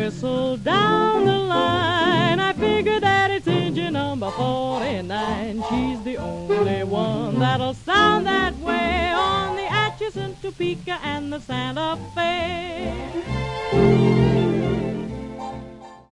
whistle down the line. I figure that it's engine number 49. She's the only one that'll sound that way on the Atchison, Topeka, and the Santa Fe.